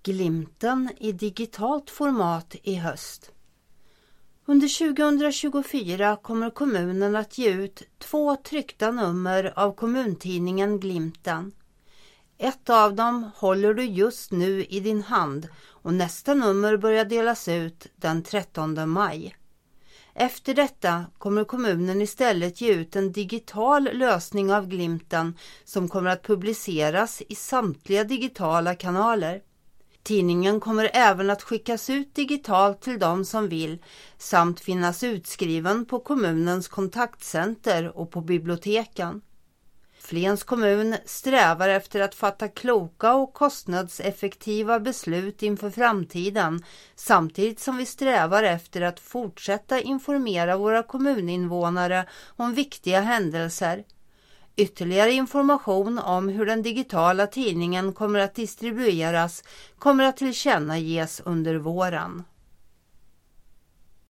Glimten i digitalt format i höst. Under 2024 kommer kommunen att ge ut 2 tryckta nummer av kommuntidningen Glimten. Ett av dem håller du just nu i din hand och nästa nummer börjar delas ut den 13 maj. Efter detta kommer kommunen istället ge ut en digital lösning av Glimten som kommer att publiceras i samtliga digitala kanaler. Tidningen kommer även att skickas ut digitalt till de som vill samt finnas utskriven på kommunens kontaktcenter och på biblioteken. Flens kommun strävar efter att fatta kloka och kostnadseffektiva beslut inför framtiden samtidigt som vi strävar efter att fortsätta informera våra kommuninvånare om viktiga händelser. Ytterligare information om hur den digitala tidningen kommer att distribueras kommer att tillkännages under våren.